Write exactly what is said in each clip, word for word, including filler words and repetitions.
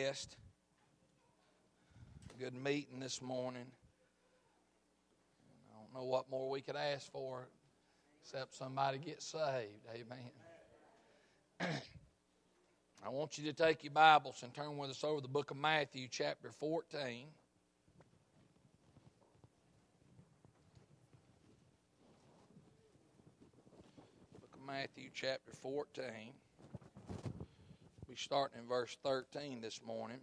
blessed. Good meeting this morning. I don't know what more we could ask for except somebody get saved. Amen. I want you to take your Bibles and turn with us over the book of Matthew, chapter fourteen. Book of Matthew, chapter fourteen. We're starting in verse thirteen this morning.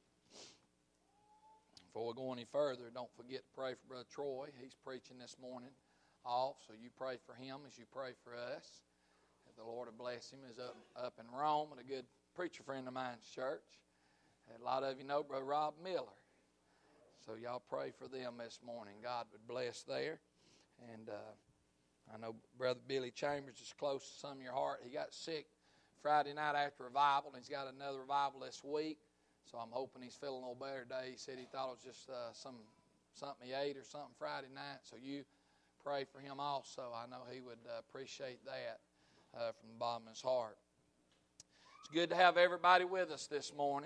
Before we go any further, don't forget to pray for Brother Troy. He's preaching this morning off, so you pray for him as you pray for us. That the Lord will bless him. He's up, up in Rome at a good preacher friend of mine's church. And a lot of you know Brother Rob Miller. So y'all pray for them this morning. God would bless there. And uh, I know Brother Billy Chambers is close to some of your heart. He got sick Friday night after revival, and he's got another revival this week. So I'm hoping he's feeling a little better today. He said he thought it was just uh, some something he ate or something Friday night. So you pray for him also. I know he would uh, appreciate that uh, from the bottom of his heart. It's good to have everybody with us this morning.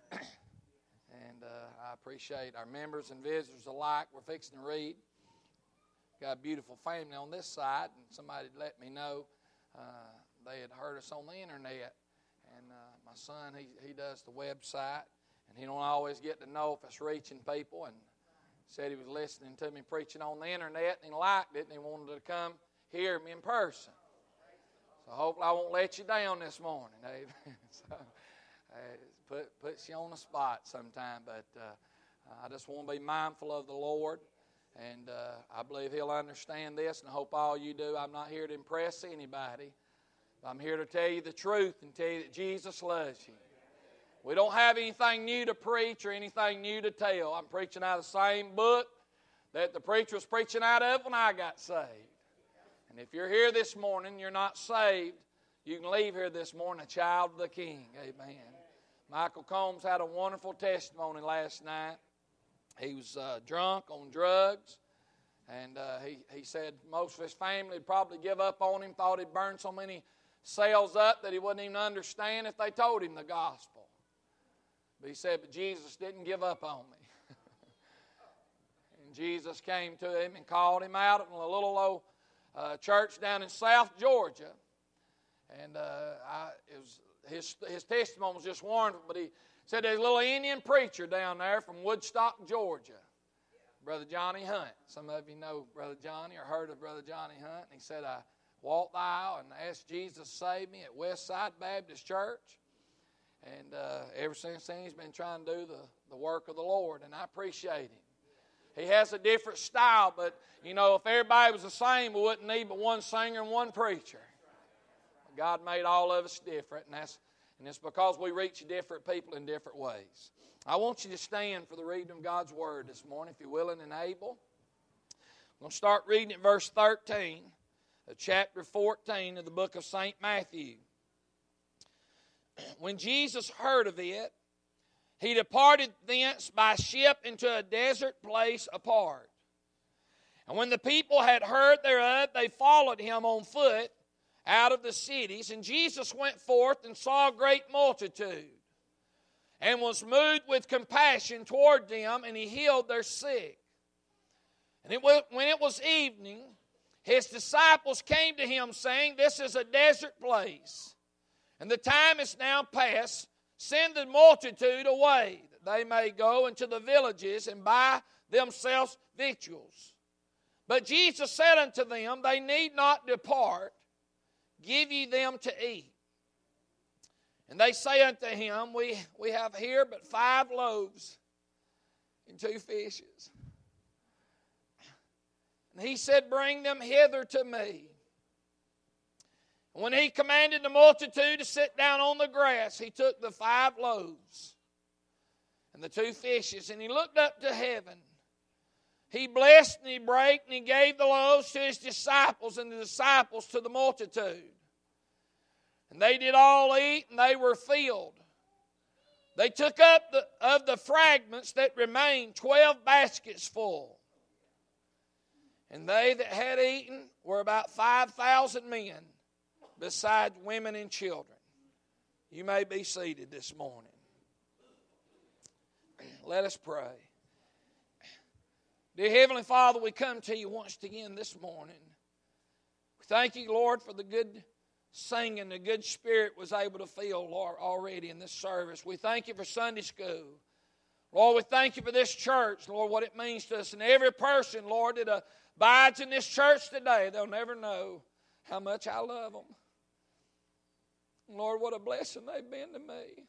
and uh, I appreciate our members and visitors alike. We're fixing to read. Got a beautiful family on this side, and somebody let me know uh, they had heard us on the internet. And uh, my son, he, he does the website, and he don't always get to know if it's reaching people. And said he was listening to me preaching on the internet, and he liked it, and he wanted to come hear me in person. So hopefully I won't let you down this morning. Amen. so, uh, put puts you on the spot sometime, but uh, I just want to be mindful of the Lord, and uh, I believe He'll understand this, and I hope all you do. I'm not here to impress anybody. I'm here to tell you the truth and tell you that Jesus loves you. We don't have anything new to preach or anything new to tell. I'm preaching out of the same book that the preacher was preaching out of when I got saved. And if you're here this morning, you're not saved, you can leave here this morning a child of the King. Amen. Michael Combs had a wonderful testimony last night. He was uh, drunk on drugs. And uh, he, he said most of his family would probably give up on him, thought he'd burned so many cells up that he wouldn't even understand if they told him the gospel. But he said, but Jesus didn't give up on me. and Jesus came to him and called him out in a little old uh, church down in South Georgia. And uh, I, it was, his, his testimony was just wonderful. But he said there's a little Indian preacher down there from Woodstock, Georgia. Brother Johnny Hunt. Some of you know Brother Johnny or heard of Brother Johnny Hunt. And he said, I walked the aisle and asked Jesus to save me at Westside Baptist Church. And uh, ever since then, he's been trying to do the, the work of the Lord, and I appreciate him. He has a different style, but, you know, if everybody was the same, we wouldn't need but one singer and one preacher. God made all of us different, and that's and it's because we reach different people in different ways. I want you to stand for the reading of God's Word this morning, if you're willing and able. I'm going to start reading at verse thirteen of chapter fourteen of the book of Saint Matthew. When Jesus heard of it, he departed thence by ship into a desert place apart. And when the people had heard thereof, they followed him on foot out of the cities. And Jesus went forth and saw a great multitude, and was moved with compassion toward them, and he healed their sick. And it was, when it was evening, his disciples came to him, saying, this is a desert place, and the time is now past. Send the multitude away, that they may go into the villages and buy themselves victuals. But Jesus said unto them, they need not depart. Give ye them to eat. And they say unto him, we, we have here but five loaves and two fishes. And he said, bring them hither to me. And when he commanded the multitude to sit down on the grass, he took the five loaves and the two fishes, and he looked up to heaven. He blessed and he brake, and he gave the loaves to his disciples, and the disciples to the multitude. And they did all eat, and they were filled. They took up the, of the fragments that remained twelve baskets full. And they that had eaten were about five thousand men, besides women and children. You may be seated this morning. Let us pray. Dear Heavenly Father, we come to you once again this morning. We thank you, Lord, for the good singing, the good spirit was able to feel, Lord, already in this service. We thank you for Sunday school. Lord, we thank you for this church, Lord, what it means to us. And every person, Lord, that abides in this church today, they'll never know how much I love them. Lord, what a blessing they've been to me.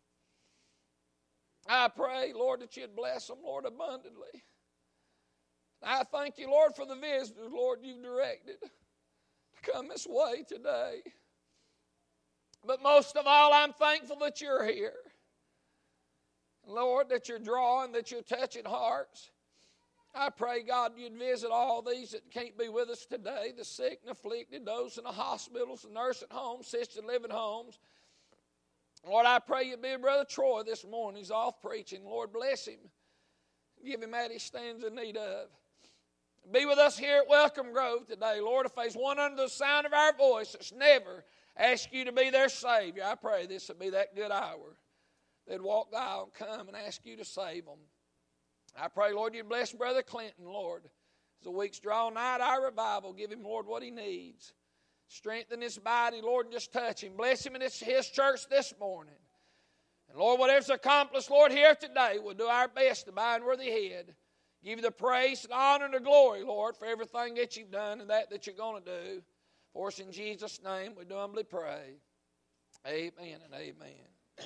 I pray, Lord, that you'd bless them, Lord, abundantly. I thank you, Lord, for the visitors, Lord, you've directed to come this way today. But most of all, I'm thankful that you're here. Lord, that you're drawing, that you're touching hearts. I pray, God, you'd visit all these that can't be with us today, the sick and afflicted, those in the hospitals, the nursing homes, assisted living homes. Lord, I pray you'd be with Brother Troy this morning. He's off preaching. Lord, bless him. Give him that he stands in need of. Be with us here at Welcome Grove today. Lord, if there's one under the sound of our voice that's never asked you to be their Savior, I pray this would be that good hour. They'd walk the aisle and come and ask you to save them. I pray, Lord, you bless Brother Clinton, Lord. As the weeks draw nigh to our revival, give him, Lord, what he needs. Strengthen his body, Lord, and just touch him. Bless him in his, his church this morning. And, Lord, whatever's accomplished, Lord, here today, we'll do our best to bind where they head. Give you the praise and honor and the glory, Lord, for everything that you've done and that that you're going to do. For us in Jesus' name, we do humbly pray. Amen and amen.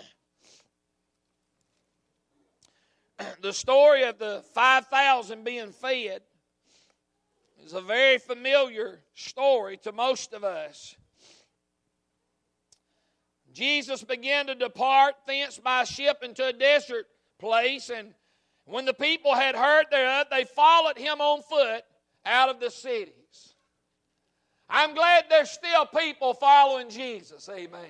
The story of the five thousand being fed is a very familiar story to most of us. Jesus began to depart thence by ship into a desert place, and when the people had heard thereof, they followed him on foot out of the cities. I'm glad there's still people following Jesus. Amen.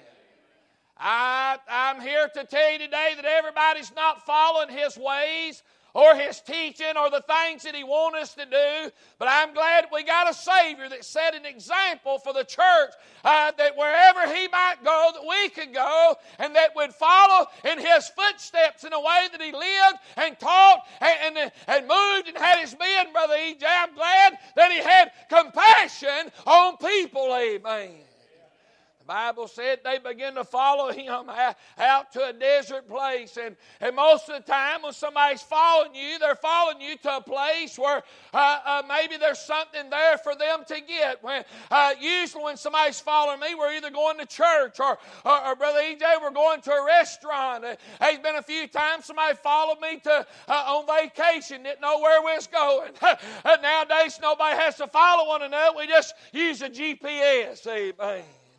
I, I'm here to tell you today that everybody's not following his ways or his teaching or the things that he wants us to do. But I'm glad we got a Savior that set an example for the church uh, that wherever he might go, that we could go and that would follow in his footsteps in a way that he lived and taught and, and, and moved and had his being, Brother E J. I'm glad that he had compassion on people. Amen. The Bible said they began to follow him out to a desert place. And, and most of the time when somebody's following you, they're following you to a place where uh, uh, maybe there's something there for them to get. When, uh, usually when somebody's following me, we're either going to church or, or, or Brother E J, we're going to a restaurant. Uh, there's been a few times somebody followed me to uh, on vacation, didn't know where we was going. uh, nowadays, nobody has to follow one another. We just use a G P S. Amen.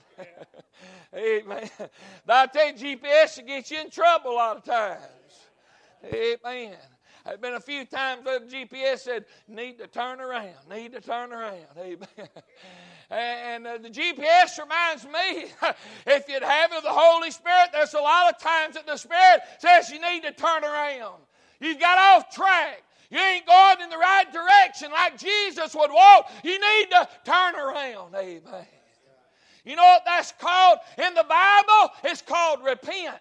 Amen. But I tell you, G P S will get you in trouble a lot of times. Amen. There's been a few times where the G P S said, need to turn around, need to turn around. Amen. And uh, the G P S reminds me, if you'd have of the Holy Spirit, there's a lot of times that the Spirit says you need to turn around. You got off track. You ain't going in the right direction like Jesus would walk. You need to turn around. Amen. You know what that's called in the Bible? It's called repent.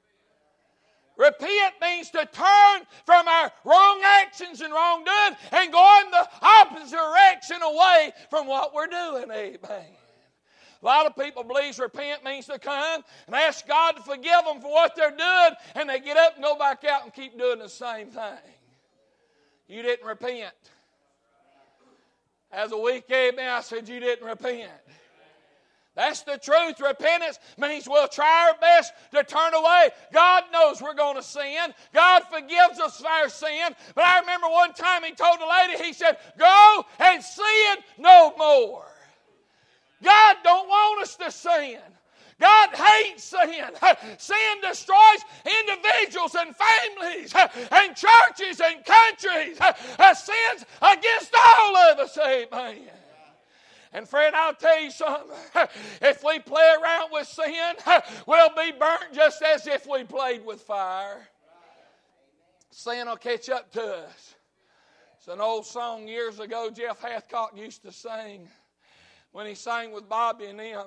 Repent means to turn from our wrong actions and wrongdoing and go in the opposite direction away from what we're doing. Amen. A lot of people believe repent means to come and ask God to forgive them for what they're doing, and they get up and go back out and keep doing the same thing. You didn't repent. As a week came in, I said, you didn't repent. That's the truth. Repentance means we'll try our best to turn away. God knows we're going to sin. God forgives us for our sin. But I remember one time he told a lady, he said, go and sin no more. God don't want us to sin. God hates sin. Sin destroys individuals and families and churches and countries. Sin's against all of us. Amen. And friend, I'll tell you something. If we play around with sin, we'll be burnt just as if we played with fire. Sin will catch up to us. It's an old song years ago Jeff Hathcock used to sing when he sang with Bobby and them.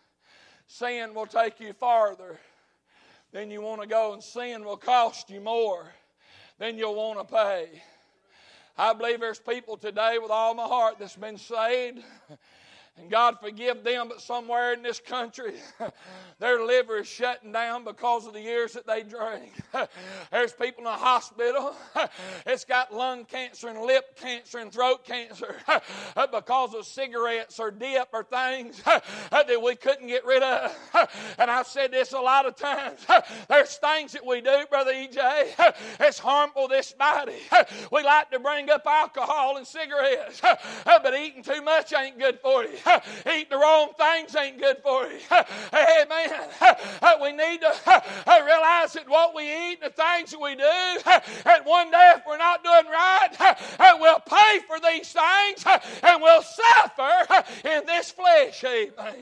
Sin will take you farther than you want to go, and sin will cost you more then you'll want to pay. I believe there's people today with all my heart that's been saved. And God forgive them, but somewhere in this country, their liver is shutting down because of the years that they drank. There's people in the hospital. It's got lung cancer and lip cancer and throat cancer because of cigarettes or dip or things that we couldn't get rid of. And I've said this a lot of times. There's things that we do, Brother E J, it's harmful to this body. We like to bring up alcohol and cigarettes, but eating too much ain't good for you. Eating the wrong things ain't good for you. Amen. We need to realize that what we eat and the things that we do, and one day if we're not doing right, we'll pay for these things and we'll suffer in this flesh. Amen.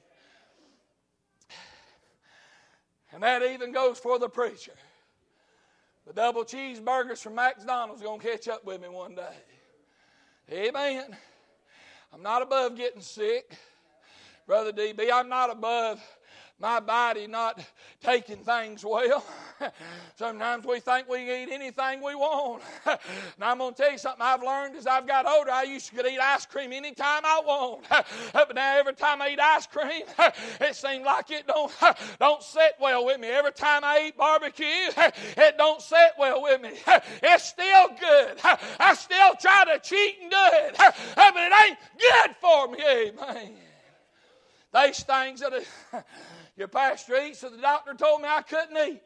And that even goes for the preacher. The double cheeseburgers from McDonald's are going to catch up with me one day. Amen. I'm not above getting sick, Brother D B. I'm not above my body not taking things well. Sometimes we think we can eat anything we want. And I'm going to tell you something I've learned as I've got older. I used to eat ice cream anytime I want. But now every time I eat ice cream, it seems like it don't, don't sit well with me. Every time I eat barbecue, it don't sit well with me. It's still good. I still try to cheat and do it. But it ain't good for me. Amen. These things that your pastor eats, so the doctor told me I couldn't eat.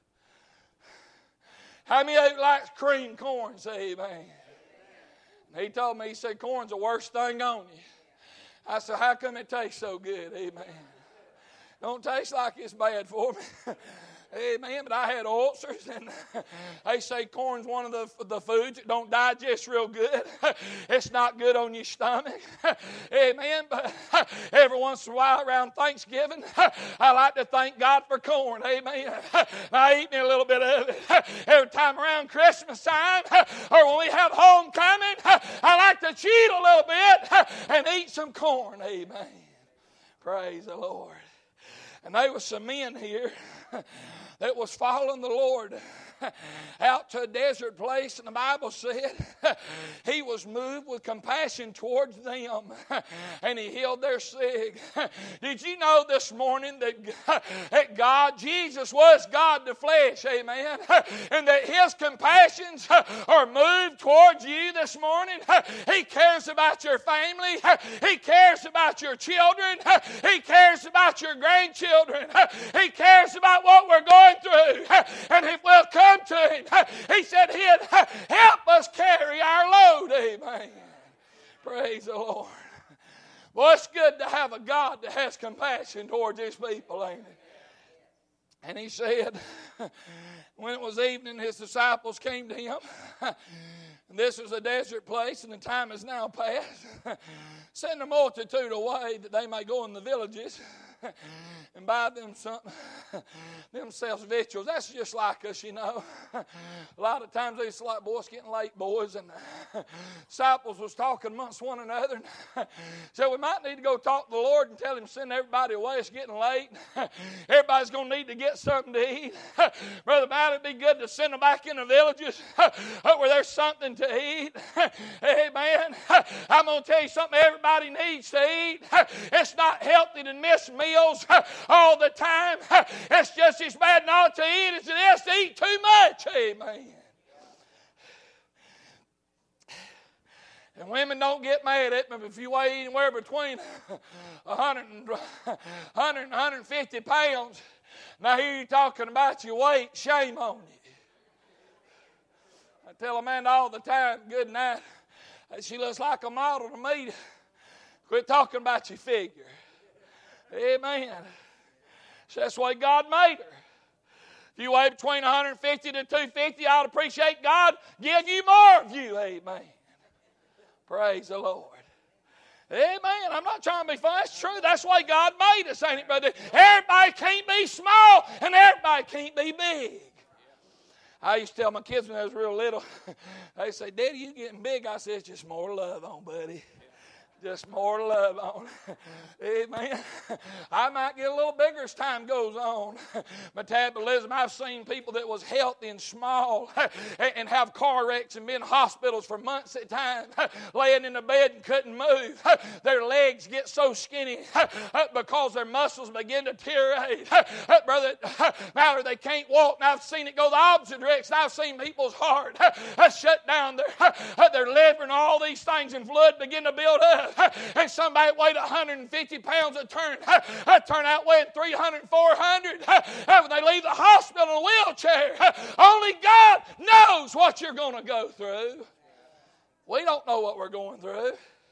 How many of you likes cream corn? Say amen. And he told me, he said, corn's the worst thing on you. I said, how come it tastes so good? Amen. Don't taste like it's bad for me. Amen. But I had ulcers, and they say corn's one of the, the foods that don't digest real good. It's not good on your stomach. Amen. But every once in a while around Thanksgiving, I like to thank God for corn. Amen. I eat me a little bit of it. Every time around Christmas time, or when we have homecoming, I like to cheat a little bit and eat some corn. Amen. Praise the Lord. And there was some men here that was following the Lord out to a desert place, and the Bible said he was moved with compassion towards them, and he healed their sick. Did you know this morning that, that God, Jesus was God the flesh, amen, and that his compassions are moved towards you this morning? He cares about your family. He cares about your children. He cares about your grandchildren. He cares about what we're going through, and if we'll come to him, he said he'd help us carry our load. Amen. Praise the Lord. Well, it's good to have a God that has compassion towards his people, ain't it? And he said, when it was evening, his disciples came to him. And this was a desert place, and the time is now past. Send the multitude away that they may go in the villages and buy them something, themselves victuals. That's just like us, you know. A lot of times they say, like, boy, it's getting late, boys. And disciples was talking amongst one another. So we might need to go talk to the Lord and tell him, send everybody away. It's getting late. Everybody's going to need to get something to eat. Brother Matt, it'd be good to send them back in the villages where there's something to eat. Amen. I'm going to tell you something everybody needs to eat. It's not healthy to miss meals all the time. It's just as bad not to eat as it is to eat too much. Amen. And women, don't get mad at me, but if you weigh anywhere between one hundred and, one hundred and one hundred fifty pounds, and I hear you talking about your weight, shame on you. I tell Amanda all the time, good night, she looks like a model to me. Quit talking about your figure. Amen. So that's the way God made her. If you weigh between one hundred fifty to two hundred fifty, I would appreciate God give you more of you. Amen. Praise the Lord. Amen. I'm not trying to be funny. That's true. That's the way God made us, ain't it, brother? Everybody can't be small and everybody can't be big. I used to tell my kids when I was real little, they say, Daddy, you getting big. I said, it's just more love on, buddy. Just more love on. Amen. I might get a little bigger as time goes on. Metabolism, I've seen people that was healthy and small and have car wrecks and been in hospitals for months at a time, laying in the bed and couldn't move. Their legs get so skinny because their muscles begin to deteriorate. Brother, Mallory, they can't walk. And I've seen it go the opposite direction. I've seen people's heart shut down, their, their liver and all these things, and blood begin to build up. And somebody weighed one hundred fifty pounds a turn, turn out weighing three hundred, four hundred. When they leave the hospital in a wheelchair, only God knows what you're going to go through. We don't know what we're going through.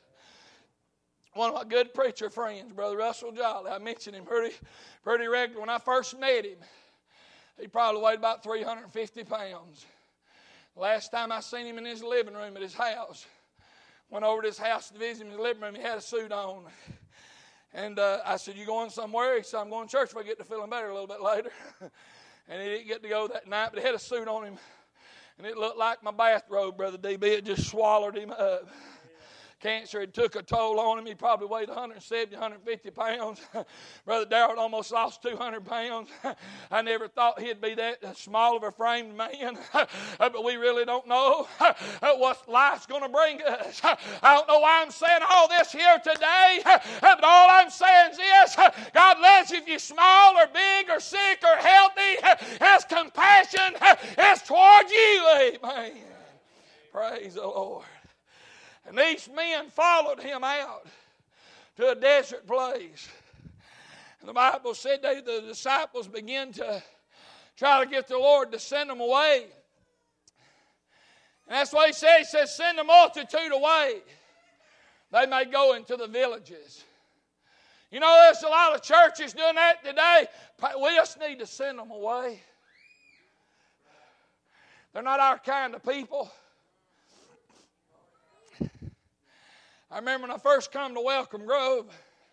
One of my good preacher friends, Brother Russell Jolly, I mentioned him pretty, pretty regularly. When I first met him, he probably weighed about three hundred fifty pounds. Last time I seen him in his living room at his house, went over to his house to visit him in the living room. He had a suit on. And uh, I said, you going somewhere? He said, I'm going to church if I get to feeling better a little bit later. And he didn't get to go that night, but he had a suit on him. And it looked like my bathrobe, Brother D B. It just swallowed him up. Cancer had took a toll on him. He probably weighed one hundred seventy, one hundred fifty pounds. Brother Darrell almost lost two hundred pounds. I never thought he'd be that small of a framed man. But we really don't know what life's going to bring us. I don't know why I'm saying all this here today. But all I'm saying is this. God loves you if you're small or big or sick or healthy. His compassion is towards you. Amen. Praise the Lord. And these men followed him out to a desert place. And the Bible said they, the disciples began to try to get the Lord to send them away. And that's what he said. He says, send the multitude away. They may go into the villages. You know, there's a lot of churches doing that today. We just need to send them away. They're not our kind of people. I remember when I first come to Welcome Grove,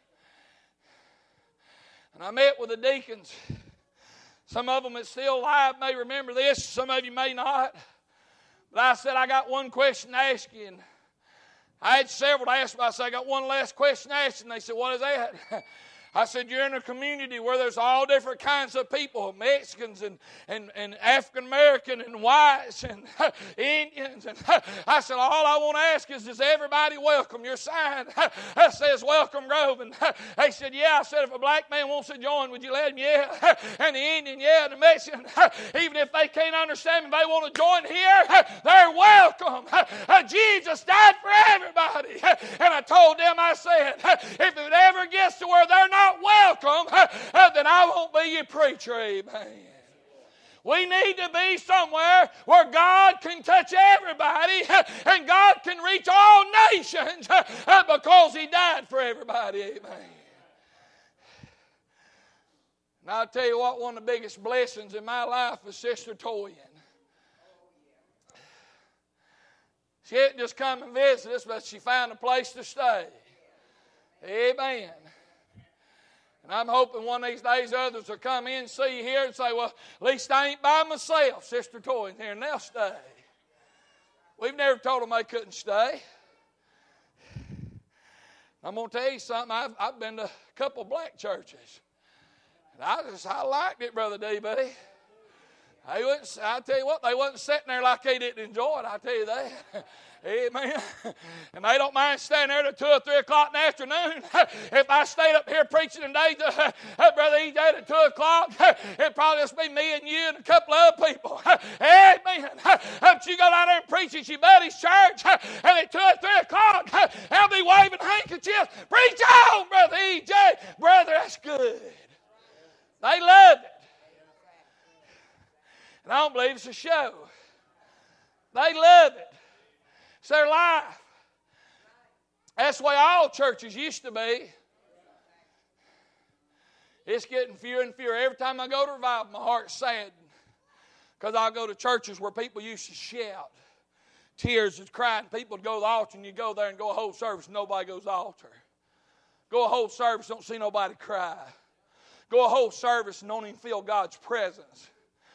and I met with the deacons. Some of them that's still alive may remember this, some of you may not. But I said, I got one question to ask you. And I had several to ask, but I said, I got one last question to ask you. And they said, what is that? I said, you're in a community where there's all different kinds of people, Mexicans and, and, and African-American and whites and Indians. And I said, all I want to ask is, is everybody welcome? Your sign says Welcome Grove. And they said, yeah. I said, if a black man wants to join, would you let him? Yeah. And the Indian, yeah. And the Mexican, even if they can't understand me, they want to join here, they're welcome. Jesus died for everybody. And I told them, I said, if it ever gets to where they're not welcome, then I won't be your preacher. Amen. We need to be somewhere where God can touch everybody and God can reach all nations because He died for everybody. Amen. And I'll tell you what, one of the biggest blessings in my life was Sister Toyin. She didn't just come and visit us, but she found a place to stay. Amen. And I'm hoping one of these days others will come in and see you here and say, well, at least I ain't by myself. Sister Toyin's here and they'll stay. We've never told them they couldn't stay. I'm going to tell you something. I've, I've been to a couple black churches. And I just, I liked it, Brother D, buddy. They wouldn't, I'll tell you what, they wasn't sitting there like they didn't enjoy it, I'll tell you that. Amen. And they don't mind standing there till two or three o'clock in the afternoon. If I stayed up here preaching today, to, uh, Brother E J, at two o'clock, it'd probably just be me and you and a couple of other people. Amen. But you go down there and preach at your buddy's church, and at two or three o'clock, they'll be waving handkerchiefs. Preach on, Brother E J. Brother, that's good. They love it. And I don't believe it's a show. They love it. It's their life. That's the way all churches used to be. It's getting fewer and fewer. Every time I go to revival, my heart's sad. Because I go to churches where people used to shout. Tears and crying. People would go to the altar and you go there and go a whole service and nobody goes to the altar. Go a whole service, don't see nobody cry. Go a whole service and don't even feel God's presence.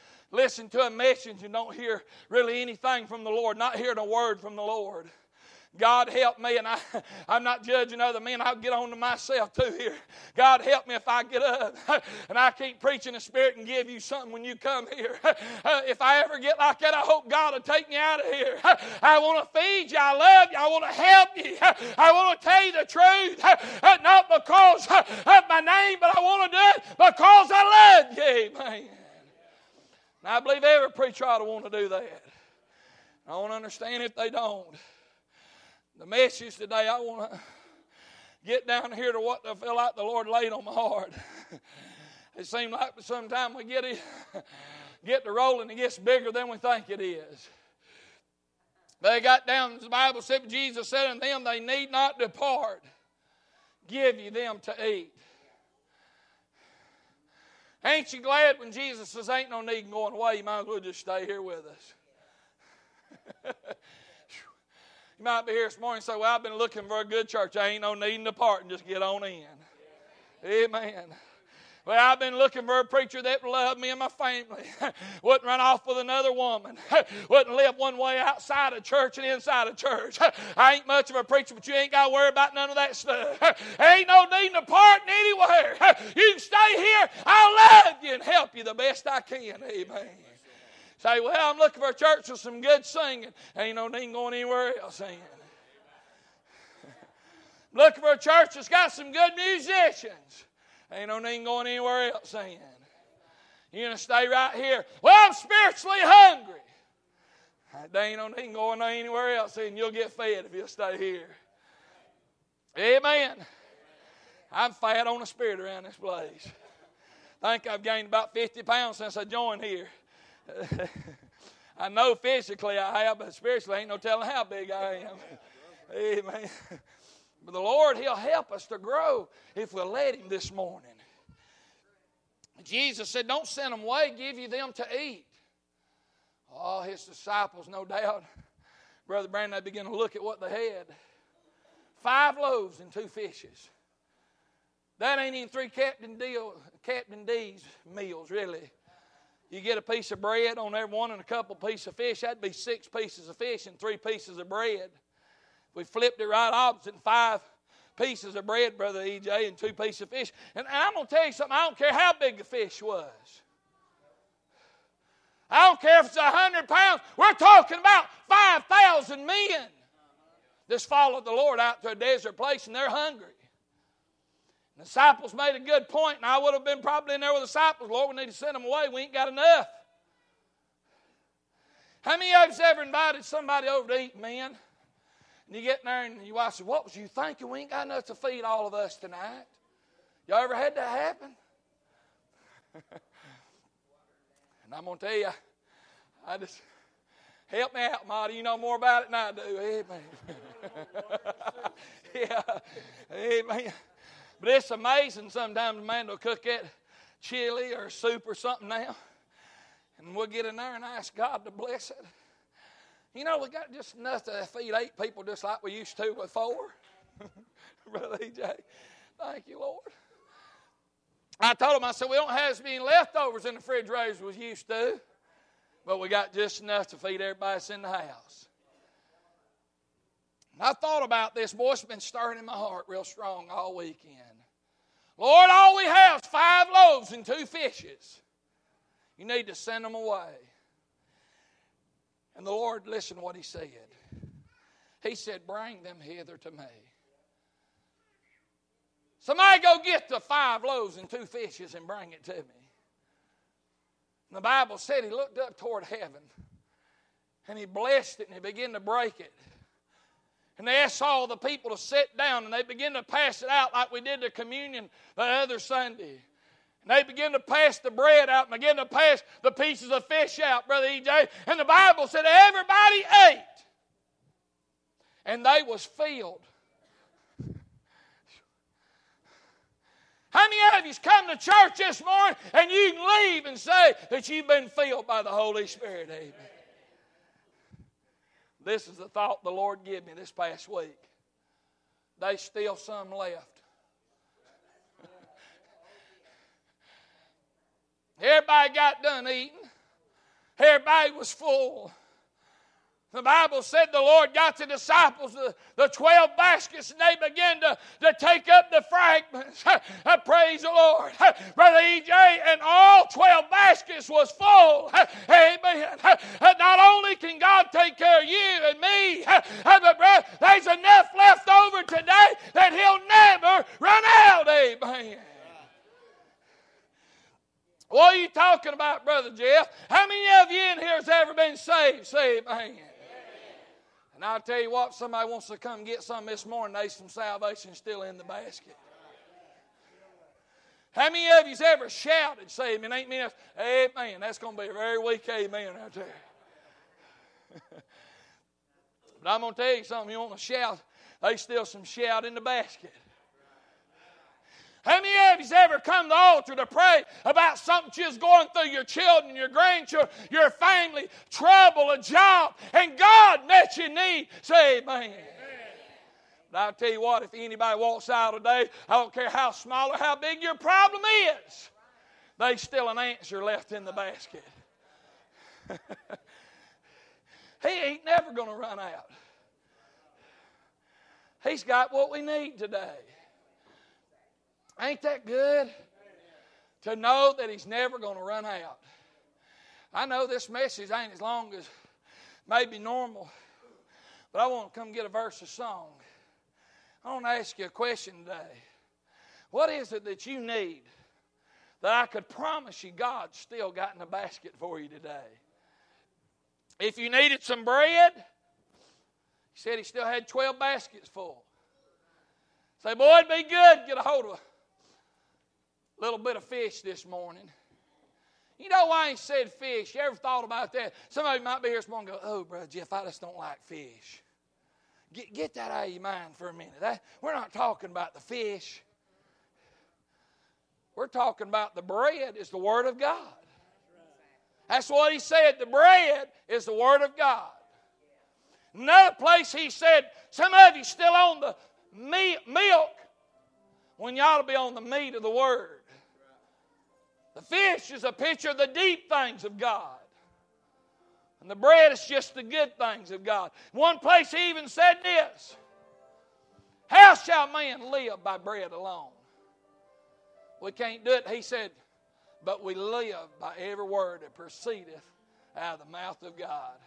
Listen to a message and don't hear really anything from the Lord. Not hearing a word from the Lord. God help me, and I, I'm not judging other men. I'll get on to myself too here. God help me if I get up and I keep preaching the Spirit and give you something when you come here. Uh, if I ever get like that, I hope God will take me out of here. I want to feed you. I love you. I want to help you. I want to tell you the truth. Uh, not because of my name, but I want to do it because I love you. Amen. And I believe every preacher ought to want to do that. I don't understand if they don't. The message today, I want to get down here to what I feel like the Lord laid on my heart. It seems like sometimes we get it, get to rolling, it gets bigger than we think it is. They got down, the Bible said, Jesus said unto them, they need not depart. Give you them to eat. Ain't you glad when Jesus says, ain't no need in going away, you might as well just stay here with us. You might be here this morning and say, well, I've been looking for a good church. I ain't no need to depart and just get on in. Amen. Well, I've been looking for a preacher that would love me and my family. Wouldn't run off with another woman. Wouldn't live one way outside of church and inside of church. I ain't much of a preacher, but you ain't got to worry about none of that stuff. Ain't no need to depart anywhere. You can stay here. I'll love you and help you the best I can. Amen. Say, well, I'm looking for a church with some good singing. Ain't no need going anywhere else singing. Looking for a church that's got some good musicians. Ain't no need going anywhere else singing. You're going to stay right here. Well, I'm spiritually hungry. There ain't no need going anywhere else singing. You'll get fed if you'll stay here. Amen. I'm fat on the spirit around this place. I think I've gained about fifty pounds since I joined here. I know physically I have, but spiritually ain't no telling how big I am. Amen. But the Lord, He'll help us to grow if we'll let Him this morning. Jesus said, don't send them away, give you them to eat. Oh, His disciples, no doubt. Brother Brandon, they began to look at what they had. Five loaves and two fishes. That ain't even three Captain, Deal, Captain D's meals, really. You get a piece of bread on every one and a couple pieces of fish. That'd be six pieces of fish and three pieces of bread. We flipped it right opposite, five pieces of bread, Brother E J, and two pieces of fish. And I'm going to tell you something. I don't care how big the fish was. I don't care if it's a hundred pounds. We're talking about five thousand men that's followed the Lord out to a desert place, and they're hungry. The disciples made a good point, and I would have been probably in there with the disciples. Lord, we need to send them away. We ain't got enough. How many of us ever invited somebody over to eat, men? And you get in there and your wife says, what was you thinking? We ain't got enough to feed all of us tonight. Y'all ever had that happen? And I'm going to tell you, I just, help me out, Marty. You know more about it than I do. Amen. Yeah. Amen. But it's amazing sometimes a man will cook that chili or soup or something now. And we'll get in there and ask God to bless it. You know, we got just enough to feed eight people just like we used to with four. Brother E J, thank you, Lord. I told him, I said, we don't have as many leftovers in the refrigerator as we used to. But we got just enough to feed everybody that's in the house. And I thought about this. Boy, it's been stirring in my heart real strong all weekend. Lord, all we have is five loaves and two fishes. You need to send them away. And the Lord, listen to what He said. He said, bring them hither to me. Somebody go get the five loaves and two fishes and bring it to me. And the Bible said He looked up toward heaven and He blessed it and He began to break it. And they asked all the people to sit down, and they began to pass it out like we did the communion the other Sunday. And they began to pass the bread out and began to pass the pieces of fish out, Brother E J. And the Bible said everybody ate. And they was filled. How many of you come to church this morning and you can leave and say that you've been filled by the Holy Spirit? Amen. This is the thought the Lord gave me this past week. There's still some left. Everybody got done eating. Everybody was full. The Bible said the Lord got the disciples the, the twelve baskets, and they began to, to take up the fragments. Praise the Lord. Brother E J, and all twelve baskets was full. Amen. Not only can God take care of you and me, but brother, there's enough left over today that He'll never run out. Amen. What are you talking about, Brother Jeff? How many of you in here has ever been saved? Say amen. And I'll tell you what, somebody wants to come get some this morning, there's some salvation still in the basket. How many of you's ever shouted, say amen? Ain't me? Amen. That's going to be a very weak amen out there. But I'm going to tell you something, you want to shout, there's still some shout in the basket. How many of you's ever come to the altar to pray about something you're going through, your children, your grandchildren, your family, trouble, a job, and God met your need? Say amen. Amen. But I'll tell you what, if anybody walks out today, I don't care how small or how big your problem is, there's still an answer left in the basket. He ain't never going to run out. He's got what we need today. Ain't that good? To know that He's never going to run out. I know this message ain't as long as maybe normal, but I want to come get a verse of song. I want to ask you a question today. What is it that you need that I could promise you God's still got in the basket for you today? If you needed some bread, He said He still had twelve baskets full. Say, boy, it'd be good to get a hold of a little bit of fish this morning. You know why He said fish? You ever thought about that? Somebody might be here this morning and go, oh, Brother Jeff, I just don't like fish. Get, get that out of your mind for a minute. That, we're not talking about the fish. We're talking about the bread is the Word of God. That's what He said. The bread is the Word of God. Another place He said, some of you still on the milk when you ought to be on the meat of the Word. The fish is a picture of the deep things of God. And the bread is just the good things of God. One place He even said this, how shall man live by bread alone? We can't do it. He said, but we live by every word that proceedeth out of the mouth of God.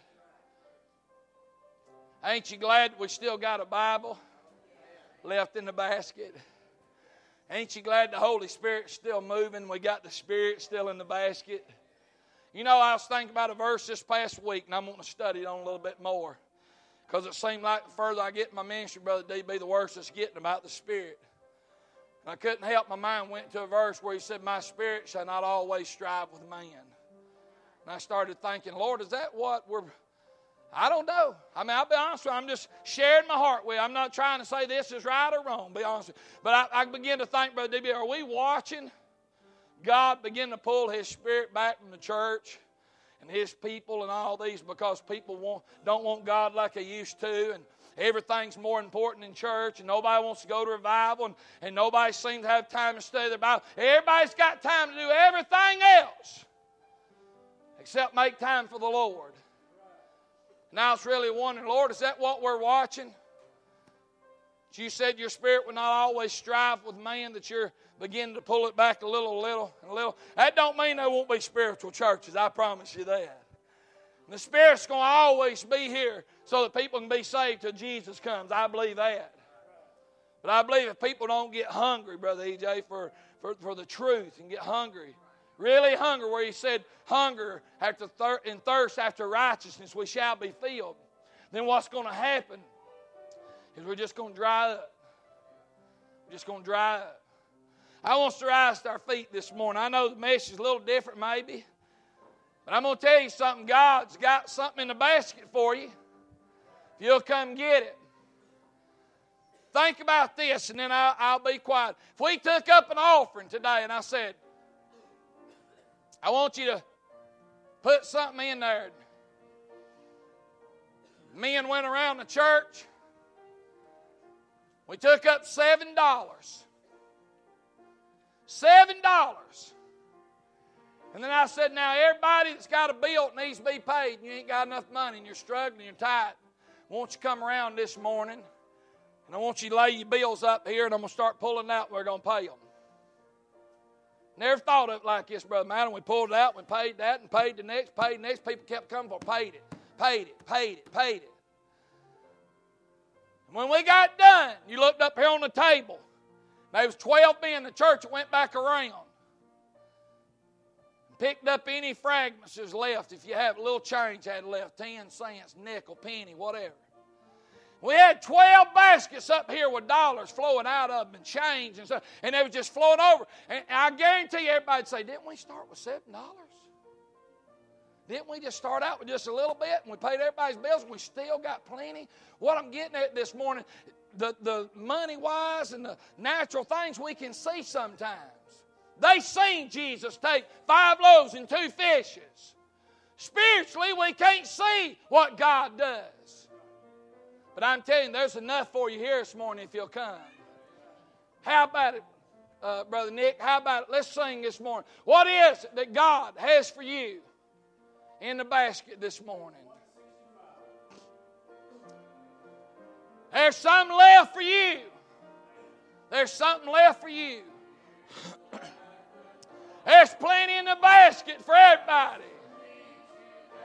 Ain't you glad we still got a Bible left in the basket? Ain't you glad the Holy Spirit's still moving? We got the Spirit still in the basket. You know, I was thinking about a verse this past week, and I'm going to study it on a little bit more. Because it seemed like the further I get in my ministry, Brother D B, the worse it's getting about the Spirit. And I couldn't help, my mind went to a verse where He said, my spirit shall not always strive with man. And I started thinking, Lord, is that what we're... I don't know. I mean, I'll be honest with you. I'm just sharing my heart with you. I'm not trying to say this is right or wrong, be honest with you. But I, I begin to think, Brother D B, are we watching God begin to pull His Spirit back from the church and His people and all these because people want, don't want God like they used to, and everything's more important in church, and nobody wants to go to revival, and, and nobody seems to have time to study the Bible. Everybody's got time to do everything else except make time for the Lord. Now it's really wondering, Lord, is that what we're watching? You said your spirit would not always strive with man, that you're beginning to pull it back a little, little, a little. That don't mean there won't be spiritual churches. I promise you that. And the Spirit's going to always be here so that people can be saved till Jesus comes. I believe that. But I believe if people don't get hungry, Brother E J, for, for, for the truth and get hungry, really hungry, where He said, hunger after thir- and thirst after righteousness, we shall be filled. Then what's going to happen is we're just going to dry up. We're just going to dry up. I want us to rise to our feet this morning. I know the message is a little different maybe, but I'm going to tell you something. God's got something in the basket for you. If you'll come get it. Think about this, and then I'll, I'll be quiet. If we took up an offering today and I said, I want you to put something in there. Men went around the church. We took up seven dollars. Seven dollars. And then I said, now everybody that's got a bill that needs to be paid, and you ain't got enough money, and you're struggling, you're tight, won't you come around this morning, and I want you to lay your bills up here, and I'm going to start pulling out, and we're going to pay them. Never thought of it like this, Brother Madden. We pulled it out, we paid that, and paid the next, paid the next. People kept coming for paid it, paid it, paid it, paid it. And when we got done, you looked up here on the table. There was twelve men in the church that went back around. Picked up any fragments that's left. If you have a little change had left, ten cents, nickel, penny, whatever. We had twelve baskets up here with dollars flowing out of them and change and stuff, and they were just flowing over. And I guarantee you everybody would say, didn't we start with seven dollars? Didn't we just start out with just a little bit and we paid everybody's bills and we still got plenty? What I'm getting at this morning, the, the money-wise and the natural things we can see sometimes. They seen Jesus take five loaves and two fishes. Spiritually, we can't see what God does. But I'm telling you, there's enough for you here this morning if you'll come. How about it, uh, Brother Nick? How about it? Let's sing this morning. What is it that God has for you in the basket this morning? There's something left for you. There's something left for you. There's plenty in the basket for everybody.